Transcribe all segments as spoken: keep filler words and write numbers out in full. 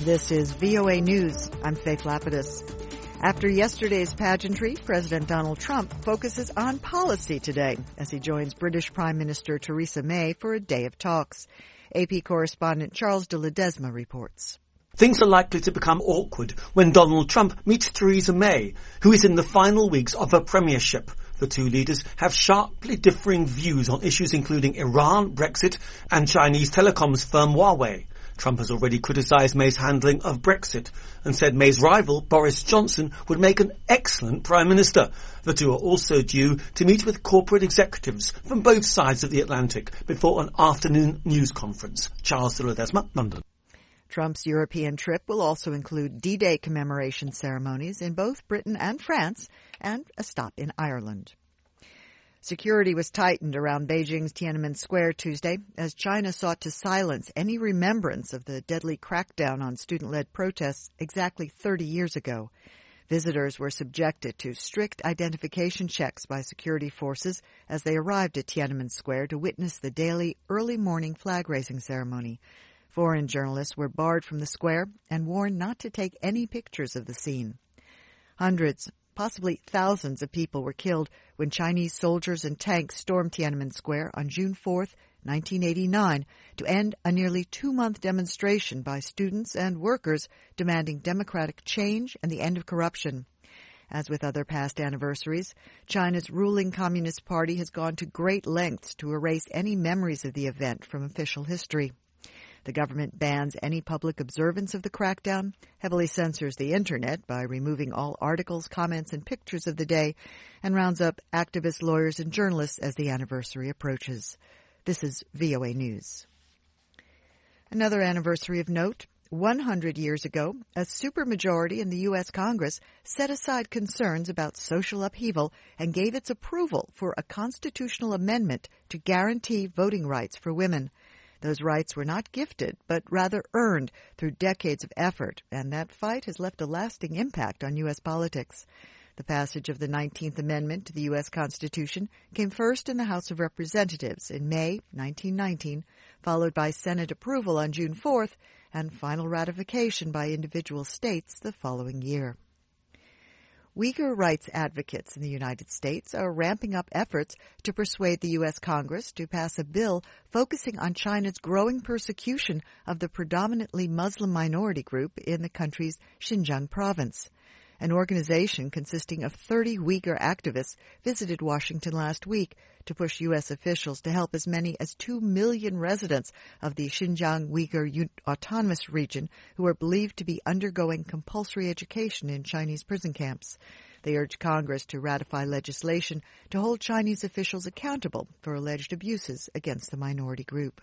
This is V O A News. I'm Faith Lapidus. After yesterday's pageantry, President Donald Trump focuses on policy today as he joins British Prime Minister Theresa May for a day of talks. A P correspondent Charles de Ledesma reports. Things are likely to become awkward when Donald Trump meets Theresa May, who is in the final weeks of her premiership. The two leaders have sharply differing views on issues including Iran, Brexit, and Chinese telecoms firm Huawei. Trump has already criticised May's handling of Brexit and said May's rival, Boris Johnson, would make an excellent Prime Minister. The two are also due to meet with corporate executives from both sides of the Atlantic before an afternoon news conference. Charles de Ledesma, London. Trump's European trip will also include D-Day commemoration ceremonies in both Britain and France and a stop in Ireland. Security was tightened around Beijing's Tiananmen Square Tuesday as China sought to silence any remembrance of the deadly crackdown on student-led protests exactly thirty years ago. Visitors were subjected to strict identification checks by security forces as they arrived at Tiananmen Square to witness the daily early morning flag-raising ceremony. Foreign journalists were barred from the square and warned not to take any pictures of the scene. Hundreds, possibly thousands of people were killed when Chinese soldiers and tanks stormed Tiananmen Square on June fourth, nineteen eighty-nine, to end a nearly two-month demonstration by students and workers demanding democratic change and the end of corruption. As with other past anniversaries, China's ruling Communist Party has gone to great lengths to erase any memories of the event from official history. The government bans any public observance of the crackdown, heavily censors the Internet by removing all articles, comments, and pictures of the day, and rounds up activists, lawyers, and journalists as the anniversary approaches. This is V O A News. Another anniversary of note. one hundred years ago, a supermajority in the U S Congress set aside concerns about social upheaval and gave its approval for a constitutional amendment to guarantee voting rights for women. Those rights were not gifted, but rather earned through decades of effort, and that fight has left a lasting impact on U S politics. The passage of the nineteenth Amendment to the U S Constitution came first in the House of Representatives in May nineteen nineteen, followed by Senate approval on June fourth, and final ratification by individual states the following year. Uyghur rights advocates in the United States are ramping up efforts to persuade the U S Congress to pass a bill focusing on China's growing persecution of the predominantly Muslim minority group in the country's Xinjiang province. An organization consisting of thirty Uyghur activists visited Washington last week to push U S officials to help as many as two million residents of the Xinjiang Uyghur Autonomous Region who are believed to be undergoing compulsory education in Chinese prison camps. They urge Congress to ratify legislation to hold Chinese officials accountable for alleged abuses against the minority group.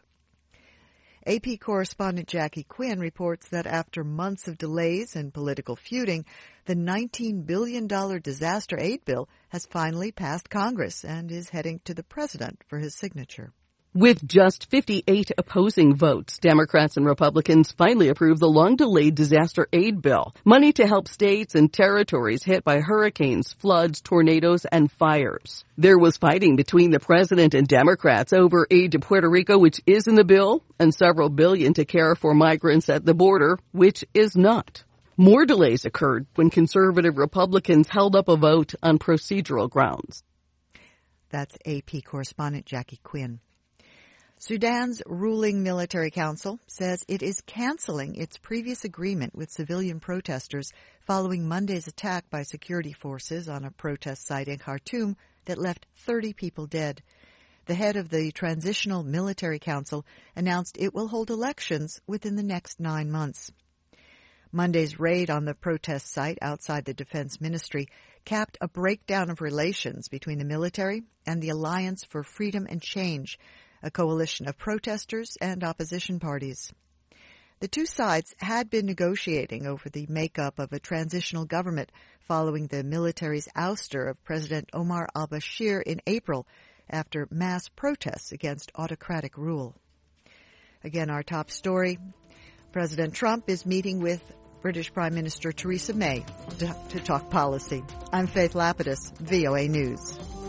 A P correspondent Jackie Quinn reports that after months of delays and political feuding, the nineteen billion dollars disaster aid bill has finally passed Congress and is heading to the president for his signature. With just fifty-eight opposing votes, Democrats and Republicans finally approved the long-delayed disaster aid bill, money to help states and territories hit by hurricanes, floods, tornadoes, and fires. There was fighting between the president and Democrats over aid to Puerto Rico, which is in the bill, and several billion to care for migrants at the border, which is not. More delays occurred when conservative Republicans held up a vote on procedural grounds. That's A P correspondent Jackie Quinn. Sudan's ruling military council says it is canceling its previous agreement with civilian protesters following Monday's attack by security forces on a protest site in Khartoum that left thirty people dead. The head of the Transitional Military Council announced it will hold elections within the next nine months. Monday's raid on the protest site outside the Defense Ministry capped a breakdown of relations between the military and the Alliance for Freedom and Change, a coalition of protesters and opposition parties. The two sides had been negotiating over the makeup of a transitional government following the military's ouster of President Omar al-Bashir in April after mass protests against autocratic rule. Again, our top story. President Trump is meeting with British Prime Minister Theresa May to, to talk policy. I'm Faith Lapidus, V O A News.